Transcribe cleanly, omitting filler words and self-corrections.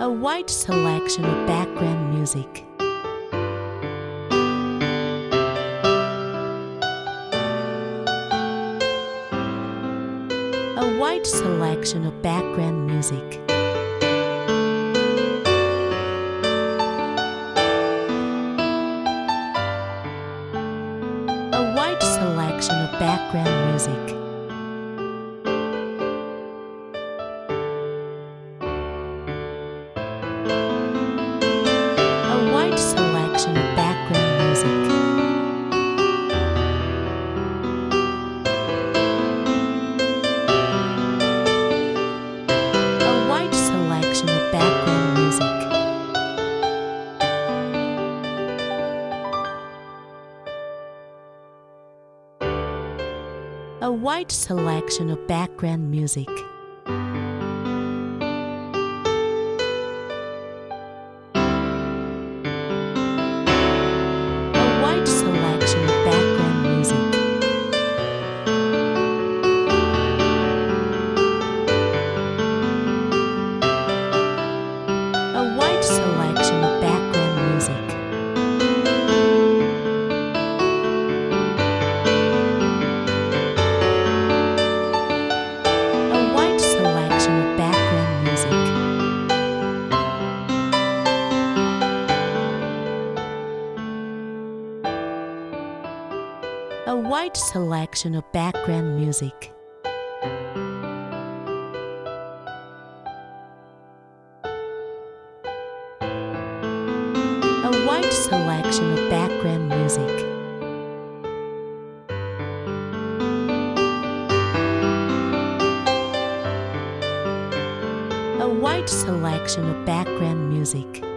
A wide selection of background music. A wide selection of background music. A wide selection of background music. A wide selection of background music. A wide selection of background music. A wide selection of background music. A wide selection of background music. A wide selection of background music. A wide selection of background music. A wide selection of background music. A wide selection of background music. A wide selection of background music.